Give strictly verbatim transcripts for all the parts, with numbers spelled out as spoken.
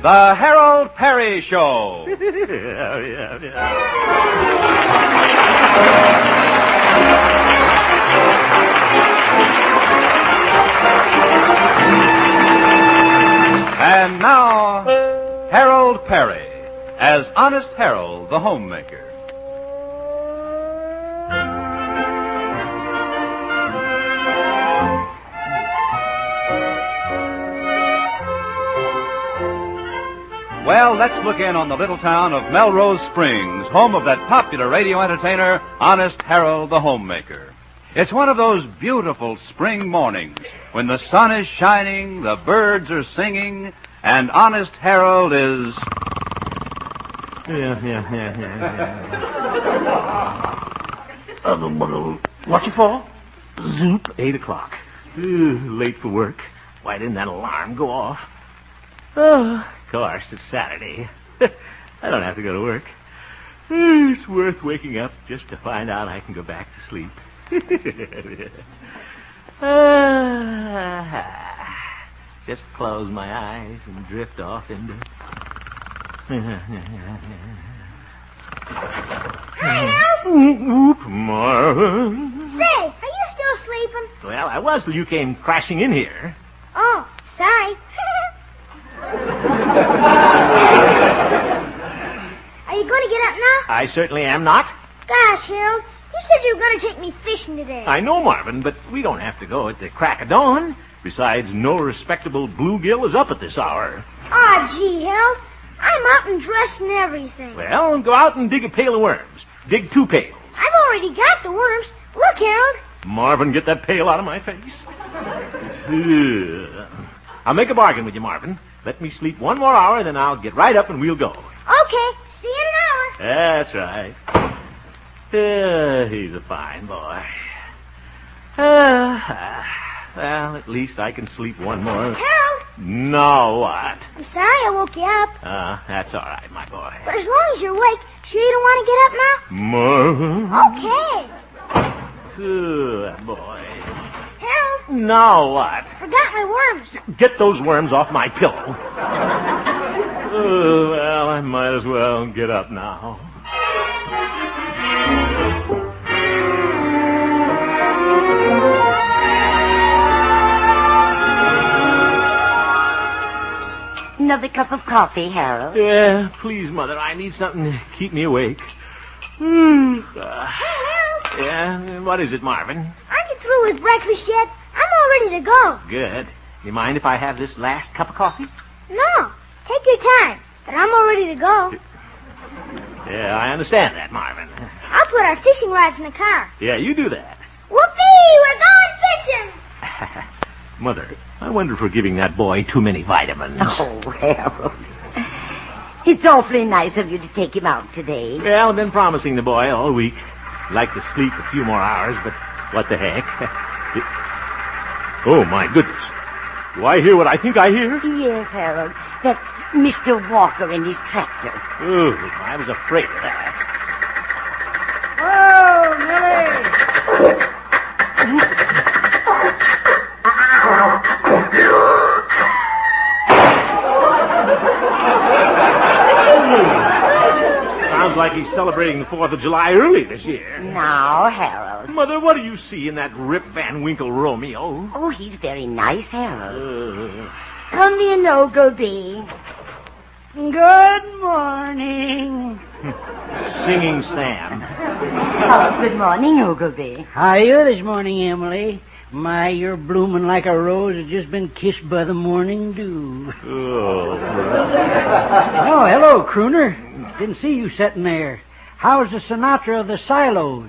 The Harold Perry Show. yeah, yeah, yeah. And now, Harold Perry as Honest Harold, the homemaker. Well, let's look in on the little town of Melrose Springs, home of that popular radio entertainer, Honest Harold the Homemaker. It's one of those beautiful spring mornings when the sun is shining, the birds are singing, and Honest Harold is... Yeah, yeah, yeah, yeah, yeah. uh, what you for? Zoop, eight o'clock. Uh, late for work. Why didn't that alarm go off? Oh, of course, it's Saturday. I don't have to go to work. It's worth waking up just to find out I can go back to sleep. uh, just close my eyes and drift off into... Hi, Harold. Oop, Marvin. Say, are you still sleeping? Well, I was till you came crashing in here. Oh, sorry. Are you going to get up now? I certainly am not. Gosh, Harold, you said you were going to take me fishing today. I know, Marvin, but we don't have to go at the crack of dawn. Besides, no respectable bluegill is up at this hour. Aw, gee, Harold, I'm up and dressed and everything. Well, go out and dig a pail of worms. Dig two pails. I've already got the worms. Look, Harold. Marvin, get that pail out of my face. I'll make a bargain with you, Marvin. Let me sleep one more hour, then I'll get right up and we'll go. Okay, see you in an hour. That's right. Uh, he's a fine boy. Uh, well, at least I can sleep one more. Harold. No, what? I'm sorry I woke you up. Uh, that's all right, my boy. But as long as you're awake, sure you don't want to get up now? Marvin. Okay. Good boy. Harold. Now what? Forgot my worms. Get those worms off my pillow. Oh, well, I might as well get up now. Another cup of coffee, Harold? Yeah, please, Mother. I need something to keep me awake. Uh, Hey, Harold. yeah, what is it, Marvin? Aren't you through with breakfast yet? I'm all ready to go. Good. You mind if I have this last cup of coffee? No, take your time. But I'm all ready to go. Yeah, I understand that, Marvin. I'll put our fishing rods in the car. Yeah, you do that. Whoopee! We're going fishing! Mother, I wonder if we're giving that boy too many vitamins. Oh, Harold. It's awfully nice of you to take him out today. Well, I've been promising the boy all week. I'd like to sleep a few more hours, but what the heck? It... Oh, my goodness. Do I hear what I think I hear? Yes, Harold. That's Mister Walker and his tractor. Oh, I was afraid of that. Oh, Millie! Sounds like he's celebrating the fourth of July early this year. Now, Harold. Mother, what do you see in that Rip Van Winkle Romeo? Oh, he's very nice, Harold. Uh, Come in, Ogilvy. Good morning. Singing Sam. Oh, good morning, Ogilvy. How are you this morning, Emily? My, you're blooming like a rose that's just been kissed by the morning dew. Oh. Oh, hello, crooner. Didn't see you sitting there. How's the Sinatra of the silos?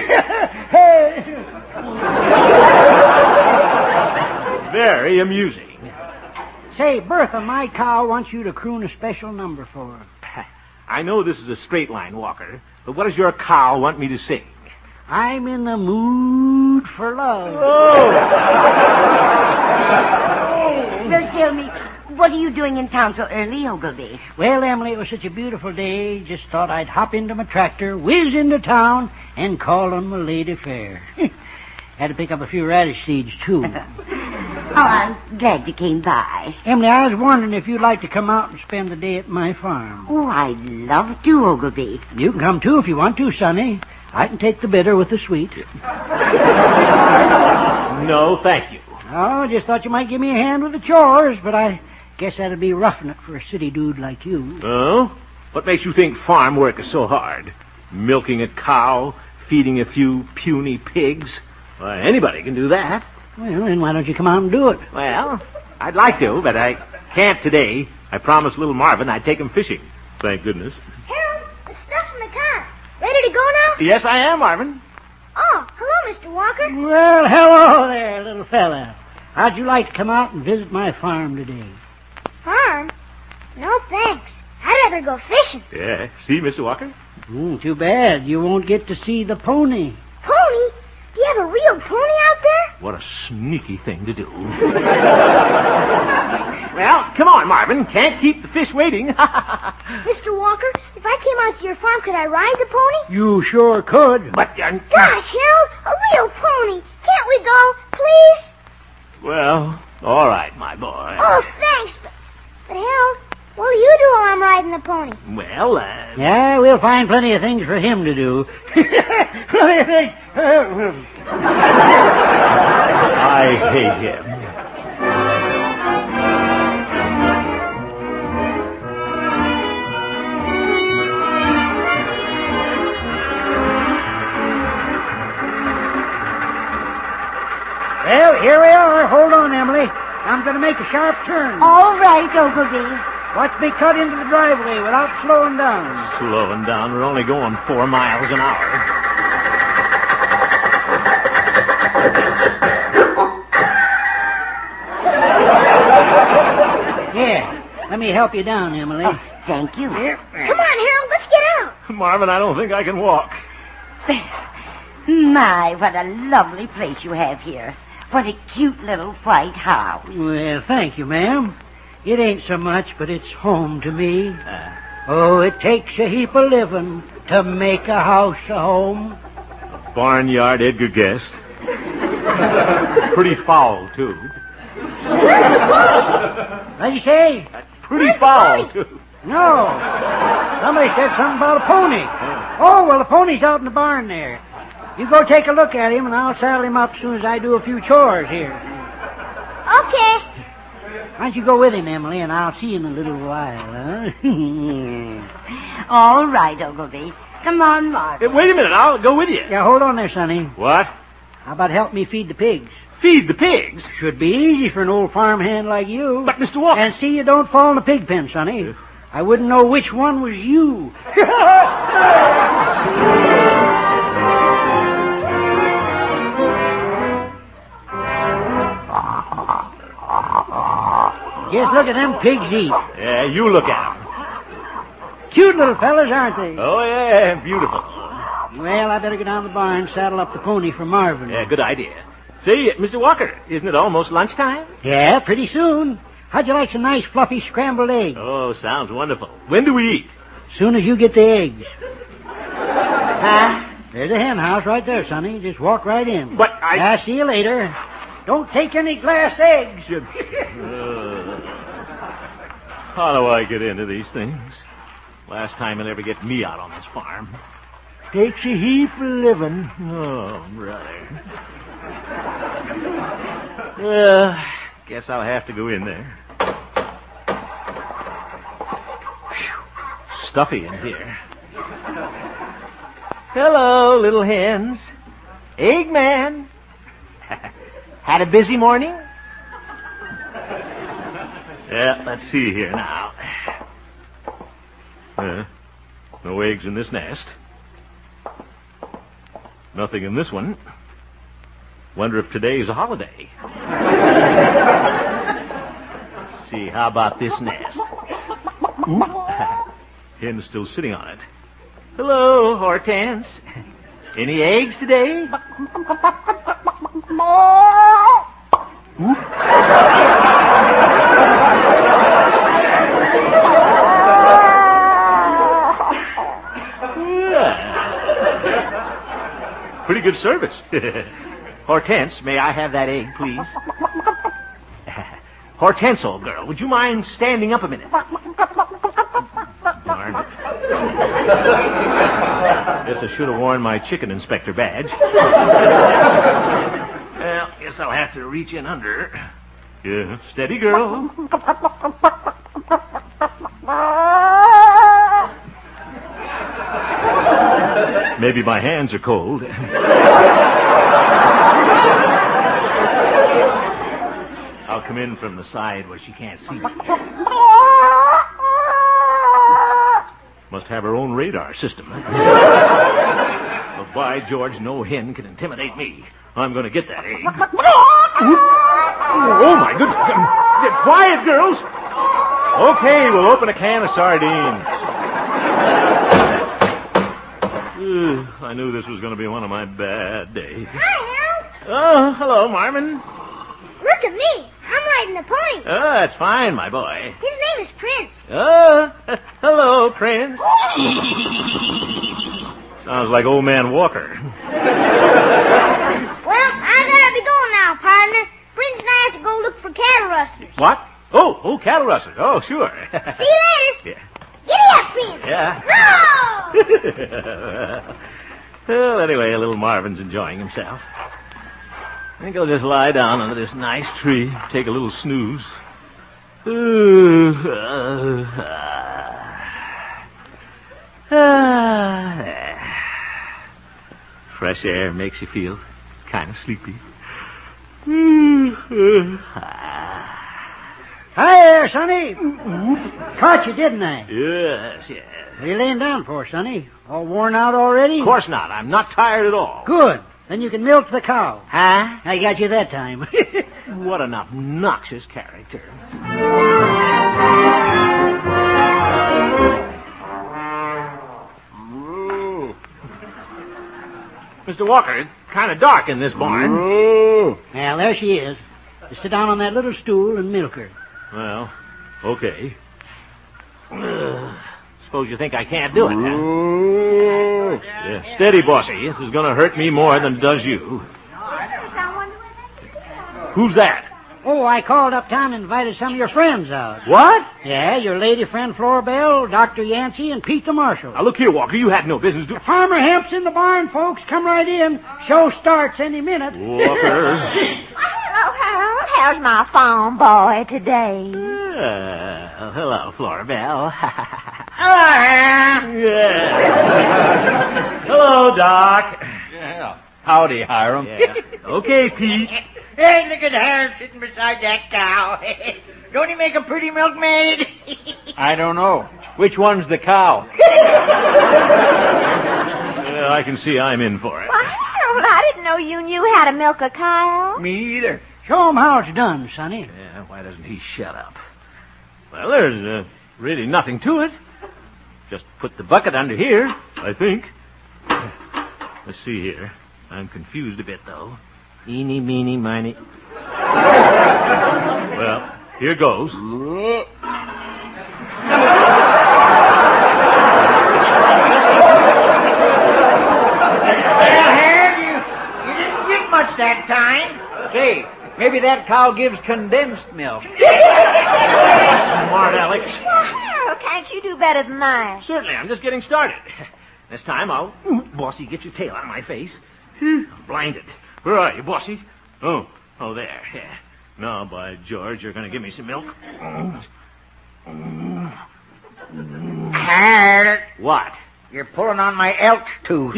Very amusing. Say, Bertha, my cow wants you to croon a special number for her. I know this is a straight line, Walker, but what does your cow want me to sing? I'm in the mood for love. Oh! Well, tell me, what are you doing in town so early, Ogilvy? Well, Emily, it was such a beautiful day. Just thought I'd hop into my tractor, whiz into town, and call on my lady fair. Had to pick up a few radish seeds, too. Oh, I'm glad you came by. Emily, I was wondering if you'd like to come out and spend the day at my farm. Oh, I'd love to, Ogilvy. You can come too if you want to, Sonny. I can take the bitter with the sweet. No, thank you. Oh, just thought you might give me a hand with the chores, but I guess that'd be roughing it for a city dude like you. Oh? What makes you think farm work is so hard? Milking a cow, feeding a few puny pigs? Well, anybody can do that. Well, then why don't you come out and do it? Well, I'd like to, but I can't today. I promised little Marvin I'd take him fishing. Thank goodness. Harold, the stuff's in the car. Ready to go now? Yes, I am, Marvin. Oh, hello, Mister Walker. Well, hello there, little fella. How'd you like to come out and visit my farm today? Farm? No, thanks. I'd rather go fishing. Yeah, see, Mister Walker? Mm, too bad. You won't get to see the pony. Pony? Do you have a real pony out there? What a sneaky thing to do. Well, come on, Marvin. Can't keep the fish waiting. Mister Walker, if I came out to your farm, could I ride the pony? You sure could. But, uh, Gosh, Harold, a real pony. Can't we go, please? well, all right, my boy. Oh, thanks. But, but Harold, what'll you do while I'm riding the pony? Well, uh... Yeah, we'll find plenty of things for him to do. Plenty of things. I hate him. Well, here we are. Hold on, Emily. I'm going to make a sharp turn. All right, Ogilvy. Watch me cut into the driveway without slowing down. Slowing down. We're only going four miles an hour. Yeah. Let me help you down, Emily. Oh, thank you. Here. Come on, Harold, let's get out. Marvin, I don't think I can walk. My, what a lovely place you have here. What a cute little white house. Well, thank you, ma'am. It ain't so much, but it's home to me. Uh, Oh, it takes a heap of living to make a house a home. barnyard Edgar guessed. Pretty foul, too. What'd you say? Pretty foul, too. No. Somebody said something about a pony. Oh, well, the pony's out in the barn there. You go take a look at him, and I'll saddle him up as soon as I do a few chores here. Okay. Why don't you go with him, Emily, and I'll see you in a little while, huh? All right, Ogilvy. Come on, Hey, Marvin. wait a minute. I'll go with you. Yeah, hold on there, Sonny. What? How about help me feed the pigs? Feed the pigs? Should be easy for an old farmhand like you. But, Mister Walker... And see you don't fall in the pig pen, Sonny. I wouldn't know which one was you. Just look at them pigs eat. Yeah, you look at them. Cute little fellas, aren't they? Oh, yeah, beautiful. Well, I better go down to the barn and saddle up the pony for Marvin. Yeah, good idea. Say, Mister Walker, isn't it almost lunchtime? Yeah, pretty soon. How'd you like some nice fluffy scrambled eggs? Oh, sounds wonderful. When do we eat? Soon as you get the eggs. Huh? There's a hen house right there, Sonny. Just walk right in. But I... I'll see you later. Don't take any glass eggs. Uh, how do I get into these things? Last time he'll ever get me out on this farm. Takes a heap of living. Oh, brother. Well, guess I'll have to go in there. Whew. Stuffy in here. Hello, little hens. Eggman. Had a busy morning? Yeah, let's see here now. Uh, no eggs in this nest. Nothing in this one. Wonder if today's a holiday. Let's see, how about this nest? Oop. Hen's still sitting on it. Hello, Hortense. Any eggs today? Oop. Pretty good service. Hortense, may I have that egg, please? Hortense, old girl, would you mind standing up a minute? Darn it. Guess I should have worn my chicken inspector badge. Well, guess I'll have to reach in under. Yeah, steady, girl. Maybe my hands are cold. I'll come in from the side where she can't see me. Must have her own radar system. But by George, no hen can intimidate me. I'm going to get that egg. Oh, my goodness. Get quiet, girls. Okay, we'll open a can of sardines. Uh, I knew this was going to be one of my bad days. Hi, Harold. Oh, hello, Marvin. Look at me. I'm riding the pony. Oh, that's fine, my boy. His name is Prince. Oh, hello, Prince. Sounds like old man Walker. Well, I gotta be going now, partner. Prince and I have to go look for cattle rustlers. What? Oh, oh, cattle rustlers. Oh, sure. See you later. Yeah. Giddy up, Prince. Yeah. No! Well, anyway, little Marvin's enjoying himself. I think I'll just lie down under this nice tree, take a little snooze. Ooh, uh, uh, uh, fresh air makes you feel kind of sleepy. Hi there, Sonny. Caught you, didn't I? Yes, yes. What are you laying down for, Sonny? All worn out already? Of course not. I'm not tired at all. Good. Then you can milk the cow. Huh? I got you that time. What an obnoxious character. Mister Walker, it's kind of dark in this barn. Well, there she is. Just sit down on that little stool and milk her. Well, okay. Uh, suppose you think I can't do it, huh? Yeah, steady, bossy. This is going to hurt me more than it does you. Who's that? Oh, I called uptown and invited some of your friends out. What? Yeah, your lady friend Flora Bell, Doctor Yancey, and Pete the Marshal. Now, look here, Walker. You had no business doing... Farmer Hemp's in the barn, folks. Come right in. Show starts any minute. Walker. Hello, Harold. How's my farm boy today? Uh, hello, Flora Bell. Hello, Yeah. Hello, Doc. Yeah. Howdy, Hiram. Yeah. Okay, Pete. Hey, look at Harold sitting beside that cow. Don't he make a pretty milkmaid? I don't know. Which one's the cow? Yeah, I can see I'm in for it. Well, Harold, I didn't know you knew how to milk a cow. Me either. Show him how it's done, Sonny. Yeah, why doesn't he shut up? Well, there's uh, really nothing to it. Just put the bucket under here, I think. Let's see here. I'm confused a bit, though. Eeny, meeny, miny. Well, here goes. Well, Harold, you, you didn't get much that time. Say, maybe that cow gives condensed milk. Smart, Alex. Well, Harold, can't you do better than that? Certainly, I'm just getting started. This time I'll... Ooh, Bossy, get your tail out of my face. I'm blinded. Where are you, Bossy? Oh, oh, there. Yeah. Now, by George, you're going to give me some milk. Harold, What? you're pulling on my elk's tooth.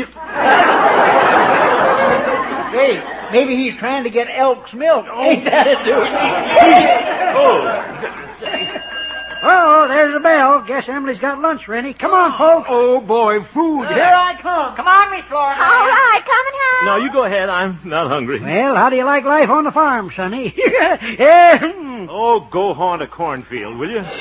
Say, maybe he's trying to get elk's milk. Ain't that it, dude? Oh, goodness sake. Oh, there's the bell. Guess Emily's got lunch ready. Come on, folks. Oh, boy, food. Here I come. Come on, Miss Flora. All right, coming, Harold. No, you go ahead. I'm not hungry. Well, how do you like life on the farm, Sonny? Yeah. Oh, go haunt a cornfield, will you?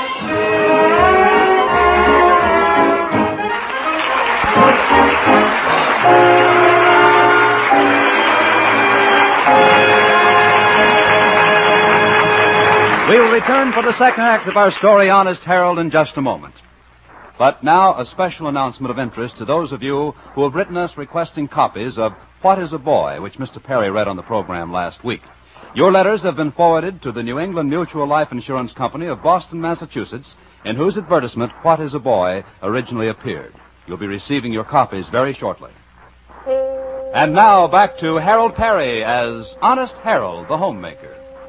We will return for the second act of our story, Honest Harold, in just a moment. But now, a special announcement of interest to those of you who have written us requesting copies of What is a Boy, which Mister Perry read on the program last week. Your letters have been forwarded to the New England Mutual Life Insurance Company of Boston, Massachusetts, in whose advertisement What is a Boy originally appeared. You'll be receiving your copies very shortly. And now back to Harold Perry as Honest Harold, the homemaker.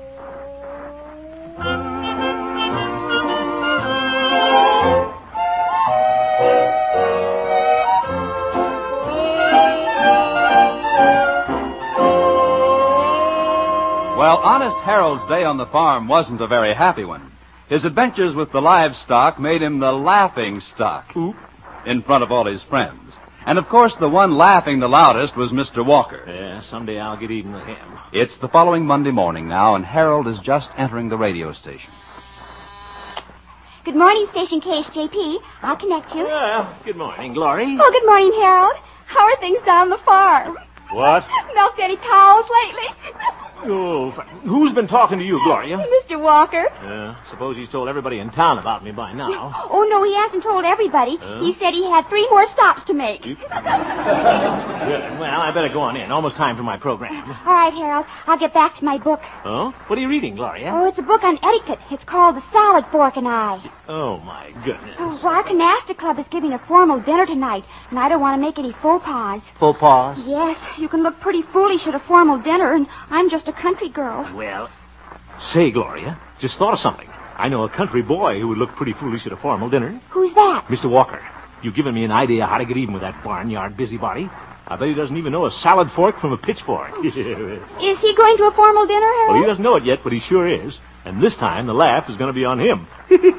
Well, Honest Harold's day on the farm wasn't a very happy one. His adventures with the livestock made him the laughing stock Oop. in front of all his friends. And, of course, the one laughing the loudest was Mister Walker. Yeah, someday I'll get even with him. It's the following Monday morning now, and Harold is just entering the radio station. Good morning, Station K H J P. I'll connect you. Well, good morning, Glory. Oh, good morning, Harold. How are things down the farm? What? Milked any cows lately? Oh, who's been talking to you, Gloria? Mister Walker. Uh, suppose he's told everybody in town about me by now. Oh, no, he hasn't told everybody. Huh? He said he had three more stops to make. Good. Well, I better go on in. Almost time for my program. All right, Harold. I'll get back to my book. Oh? What are you reading, Gloria? Oh, it's a book on etiquette. It's called The Salad Fork and I. Oh, my goodness. Oh, well, our canasta club is giving a formal dinner tonight, and I don't want to make any faux pas. Faux pas? Yes, you can look pretty foolish at a formal dinner, and I'm just a country girl. Well, say, Gloria, just thought of something. I know a country boy who would look pretty foolish at a formal dinner. Who's that? Mister Walker. You've given me an idea how to get even with that barnyard busybody. I bet he doesn't even know a salad fork from a pitchfork. Is he going to a formal dinner, Harold? Well, he doesn't know it yet, but he sure is. And this time, the laugh is going to be on him.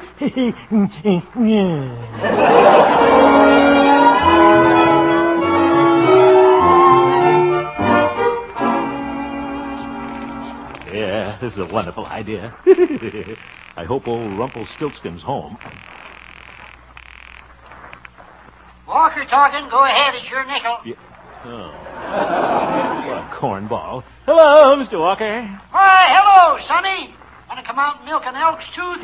Yeah, this is a wonderful idea. I hope old Rumpelstiltskin's home. Walker talking. Go ahead. It's your nickel. Yeah. Oh. What a cornball. Hello, Mister Walker. Why, hello, Sonny. Want to come out and milk an elk's tooth?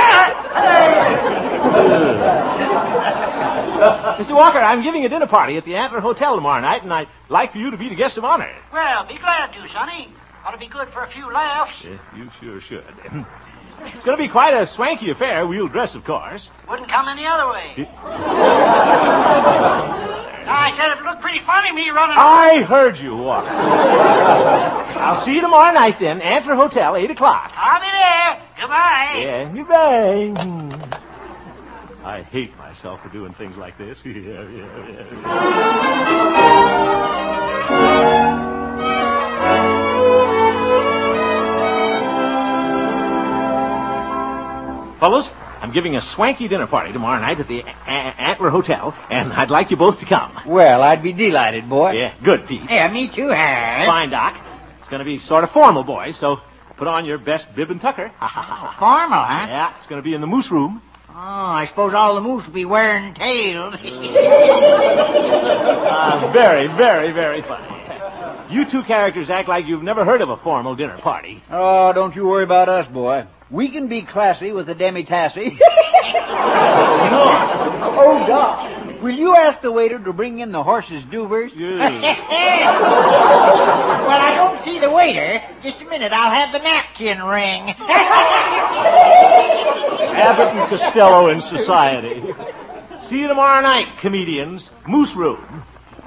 Mister Walker, I'm giving a dinner party at the Antler Hotel tomorrow night, and I'd like for you to be the guest of honor. Well, be glad to, Sonny. Ought to be good for a few laughs. Yeah, you sure should. It's going to be quite a swanky affair. We'll dress, of course. Wouldn't come any other way. I said it looked pretty funny, me running... I heard you, Walker. I'll see you tomorrow night, then. Antler Hotel, eight o'clock. I'll be there. Goodbye. Yeah, goodbye. I hate myself for doing things like this. yeah, yeah, yeah. Fellows, I'm giving a swanky dinner party tomorrow night at the a- a- Antler Hotel, and I'd like you both to come. Well, I'd be delighted, boy. Yeah, good, Pete. Yeah, me too, Harold. Fine, Doc. It's going to be sort of formal, boys, so put on your best bib and tucker. Formal, huh? Yeah, it's going to be in the moose room. Oh, I suppose all the moose will be wearing tails. uh, very, very, very funny. You two characters act like you've never heard of a formal dinner party. Oh, don't you worry about us, boy. We can be classy with a demi-tassy. Oh, Doc, will you ask the waiter to bring in the horse's duvers? Yeah. Well, I don't see the waiter. Just a minute, I'll have the napkin ring. Abbott and Costello in society. See you tomorrow night, comedians. Moose Room.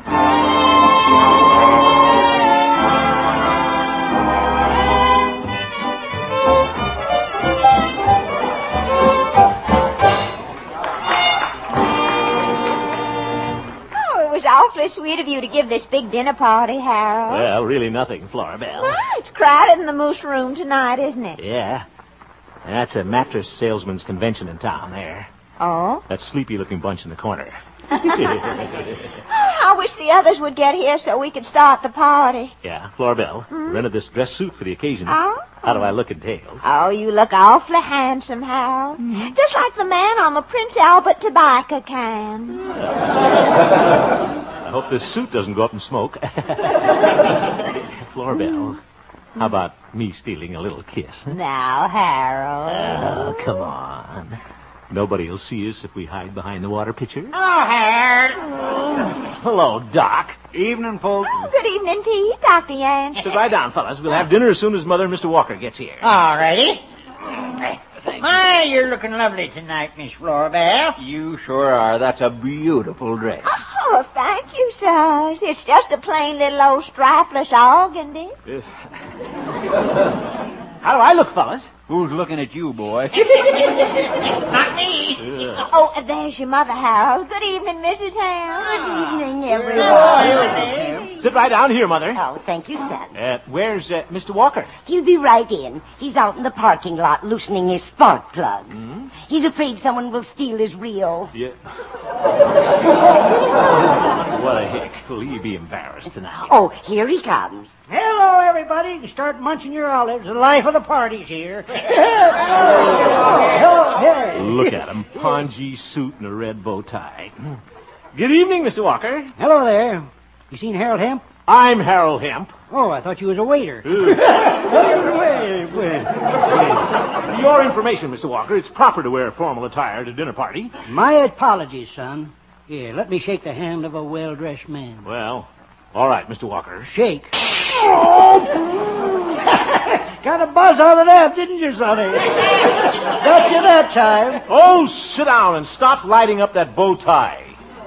Awfully sweet of you to give this big dinner party, Harold. Well, really nothing, Florabelle. Well, it's crowded in the moose room tonight, isn't it? Yeah. That's a mattress salesman's convention in town there. Oh? That sleepy-looking bunch in the corner. I wish the others would get here so we could start the party. Yeah, Florabelle. Hmm? Rented this dress suit for the occasion. Oh? How do I look in tails? Oh, you look awfully handsome, Harold. Mm-hmm. Just like the man on the Prince Albert tobacco can. I hope this suit doesn't go up in smoke. Florabelle, how about me stealing a little kiss? Huh? Now, Harold. Oh, come on. Nobody will see us if we hide behind the water pitcher. Oh, Harold. Hello, Doc. Evening, folks. Oh, good evening to you, Doctor Yan. Sit right down, fellas. We'll have dinner as soon as Mother and Mister Walker gets here. All righty. My, you're looking lovely tonight, Miss Florabelle. You sure are. That's a beautiful dress. Oh, thank you, sir. It's just a plain little old stripless organdy. Uh, How do I look, fellas? Who's looking at you, boy? Not me. Uh, Oh, and there's your mother, Harold. Good evening, Missus Hale. Good evening, everyone. Oh, Sit right down here, Mother. Oh, thank you, son. Uh, where's uh, Mister Walker? He'll be right in. He's out in the parking lot loosening his spark plugs. Hmm? He's afraid someone will steal his reel. Yeah. What a hick. Will he be embarrassed tonight? Oh, here he comes. Hello, everybody. You can start munching your olives. The life of the party's here. Look at him. Pongee suit and a red bow tie. Good evening, Mister Walker. Hello there. You seen Harold Hemp? I'm Harold Hemp. Oh, I thought you was a waiter. Ooh. Wait, wait. For your information, Mister Walker, it's proper to wear formal attire at a dinner party. My apologies, son. Here, let me shake the hand of a well-dressed man. Well, all right, Mister Walker. Shake. Oh! Got a buzz out of that, didn't you, Sonny? Got you that time. Oh, sit down and stop lighting up that bow tie.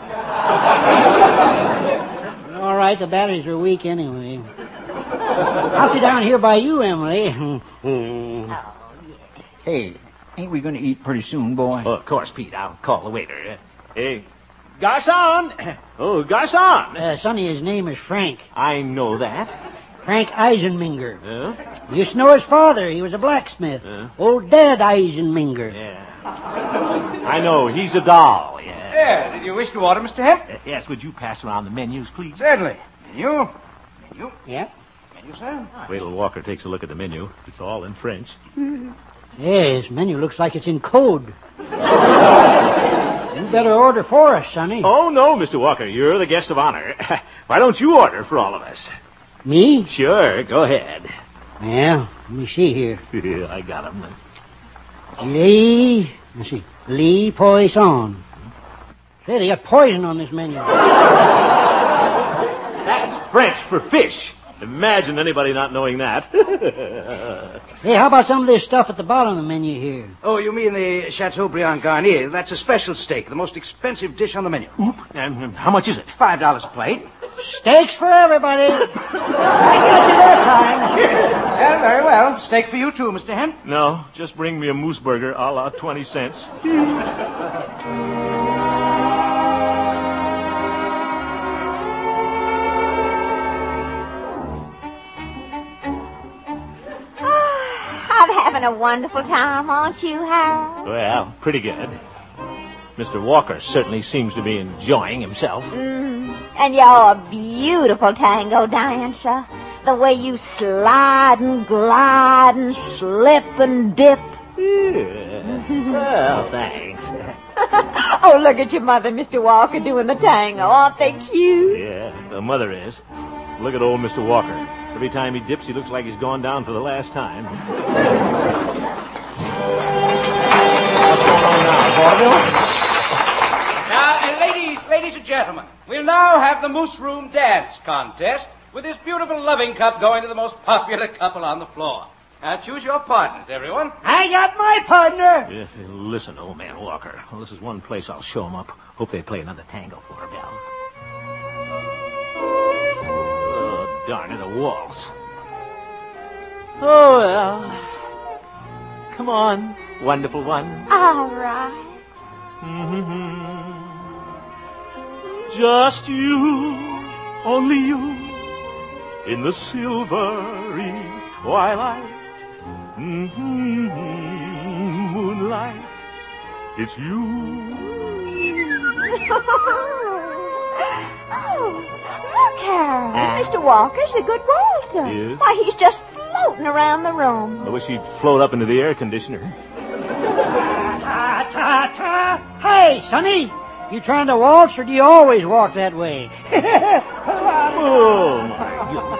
All right, the batteries are weak anyway. I'll sit down here by you, Emily. Hey, ain't we going to eat pretty soon, boy? Oh, of course, Pete. I'll call the waiter. Hey, garçon! Oh, garçon! Uh, Sonny, his name is Frank. I know that. Frank Eisenminger. Huh? You used to know his father. He was a blacksmith. Huh? Old Dad Eisenminger. Yeah. I know. He's a doll. Yeah. Yeah, did you wish to order, Mister Hemp? Uh, yes, would you pass around the menus, please? Certainly. Menu? Menu? Yeah. Menu, sir? Wait till Walker takes a look at the menu. It's all in French. Yeah, his menu looks like it's in code. You better order for us, Sonny. Oh, no, Mister Walker. You're the guest of honor. Why don't you order for all of us? Me? Sure, go ahead. Yeah, let me see here. I got him. Lee, let's see, Lee Poisson. Say, they got poison on this menu. That's French for fish. Imagine anybody not knowing that. Hey, how about some of this stuff at the bottom of the menu here? Oh, you mean the Chateaubriand Garnier? That's a special steak, the most expensive dish on the menu. Oop. And how much is it? Five dollars a plate. Steaks for everybody. I got you that time. Well, very well. Steak for you, too, Mister Hemp. No, just bring me a moose burger a la twenty cents. I'm having a wonderful time, aren't you, Harold? Well, pretty good. Mister Walker certainly seems to be enjoying himself. Mm. And you're a beautiful tango dancer. The way you slide and glide and slip and dip. Yeah. Well, thanks. Oh, look at your mother, Mister Walker, doing the tango. Aren't they cute? Yeah, the mother is. Look at old Mister Walker. Every time he dips, he looks like he's gone down for the last time. What's going on now, vaudeville? Now, uh, ladies, ladies and gentlemen, we'll now have the Moose Room Dance Contest with this beautiful loving cup going to the most popular couple on the floor. Now, choose your partners, everyone. I got my partner. Yeah, listen, old man Walker. Well, this is one place I'll show 'em up. Hope they play another tango for her, Belle. Oh, darn it, a waltz. Oh, well. Come on, wonderful one. All right. Mm-hmm. Just you, only you, in the silvery twilight. Mm-hmm. Moonlight, it's you. Oh, look, Harold. Mister Walker's a good waltzer. Yes? Why, he's just floating around the room. I wish he'd float up into the air conditioner. Ta, ta, ta. Hey, Sonny, you trying to waltz or do you always walk that way? Oh, my goodness.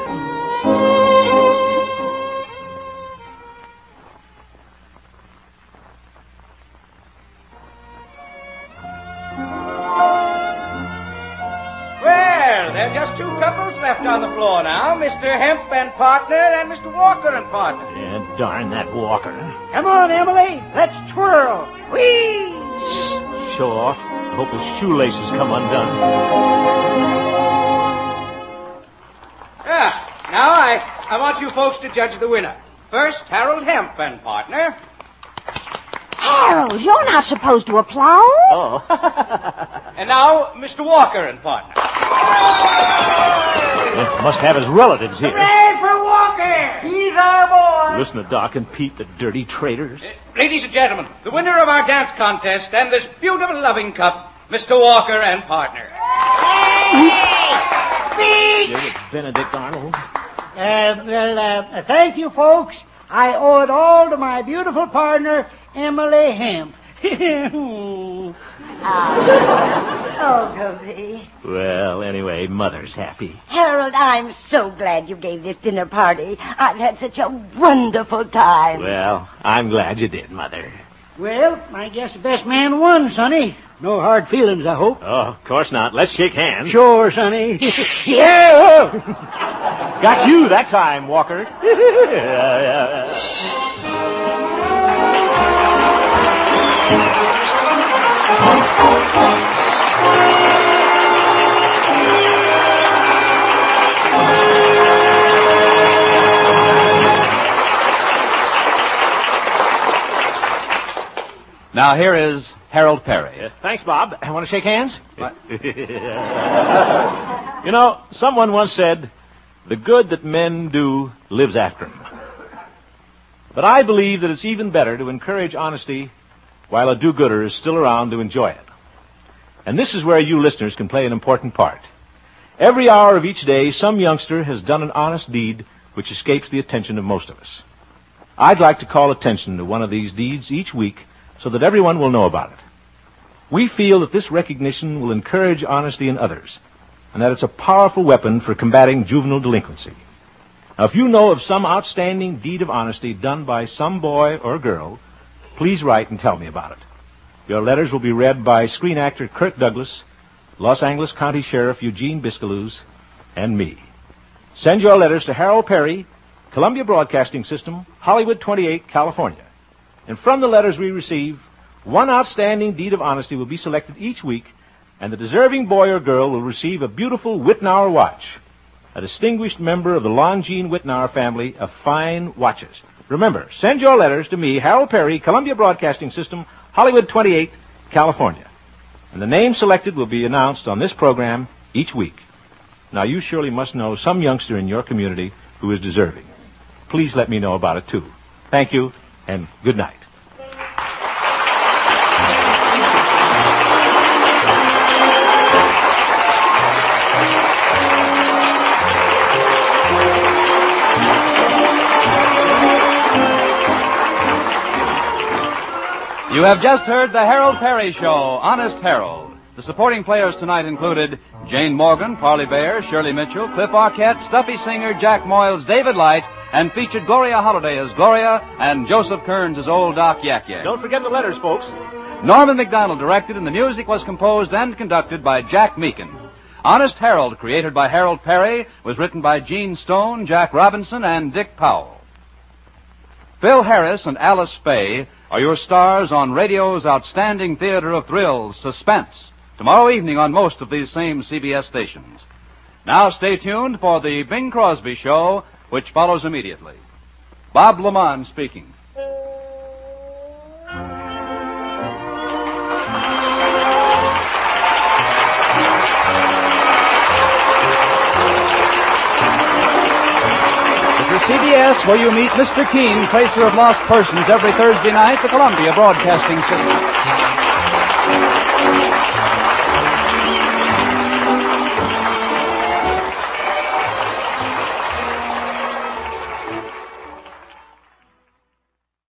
left on the floor now. Mister Hemp and partner and Mister Walker and partner. Yeah, darn that Walker. Come on, Emily. Let's twirl. Whee! Show off. I hope his shoelaces come undone. Yeah. Now I, I want you folks to judge the winner. First, Harold Hemp and partner. Harold, you're not supposed to applaud. Oh. And now, Mister Walker and partner. Yeah, must have his relatives here. Hooray for Walker! He's our boy! Listen to Doc and Pete, the dirty traitors. Uh, ladies and gentlemen, the winner of our dance contest and this beautiful loving cup, Mister Walker and partner. Hey! Give it, Benedict Arnold. Uh, well, uh, thank you, folks. I owe it all to my beautiful partner, Emily Hemp. Oh, Gubby. Well, anyway, Mother's happy. Harold, I'm so glad you gave this dinner party. I've had such a wonderful time. Well, I'm glad you did, Mother. Well, I guess the best man won, Sonny. No hard feelings, I hope. Oh, of course not. Let's shake hands. Sure, Sonny. Yeah! Got you that time, Walker. yeah, yeah, yeah. Now here is Harold Perry. Uh, thanks, Bob. Want to shake hands? You know, someone once said, the good that men do lives after them. But I believe that it's even better to encourage honesty while a do-gooder is still around to enjoy it. And this is where you listeners can play an important part. Every hour of each day, some youngster has done an honest deed which escapes the attention of most of us. I'd like to call attention to one of these deeds each week so that everyone will know about it. We feel that this recognition will encourage honesty in others, and that it's a powerful weapon for combating juvenile delinquency. Now, if you know of some outstanding deed of honesty done by some boy or girl, please write and tell me about it. Your letters will be read by screen actor Kirk Douglas, Los Angeles County Sheriff Eugene Biscalouz, and me. Send your letters to Harold Perry, Columbia Broadcasting System, Hollywood twenty-eight, California. And from the letters we receive, one outstanding deed of honesty will be selected each week, and the deserving boy or girl will receive a beautiful Wittnauer watch, a distinguished member of the Longines Wittnauer family of fine watches. Remember, send your letters to me, Harold Perry, Columbia Broadcasting System, Hollywood twenty-eight, California. And the name selected will be announced on this program each week. Now, you surely must know some youngster in your community who is deserving. Please let me know about it, too. Thank you, and good night. You have just heard the Harold Perry Show, Honest Harold. The supporting players tonight included Jane Morgan, Parley Bear, Shirley Mitchell, Cliff Arquette, Stuffy Singer, Jack Moyles, David Light, and featured Gloria Holliday as Gloria and Joseph Kearns as Old Doc Yak Yak. Don't forget the letters, folks. Norman McDonald directed, and the music was composed and conducted by Jack Meakin. Honest Harold, created by Harold Perry, was written by Gene Stone, Jack Robinson, and Dick Powell. Phil Harris and Alice Faye are your stars on radio's outstanding theater of thrills, Suspense, tomorrow evening on most of these same C B S stations. Now stay tuned for the Bing Crosby Show, which follows immediately. Bob Lamont speaking. This is C B S, where you meet Mister Keene, tracer of lost persons, every Thursday night, the Columbia Broadcasting System.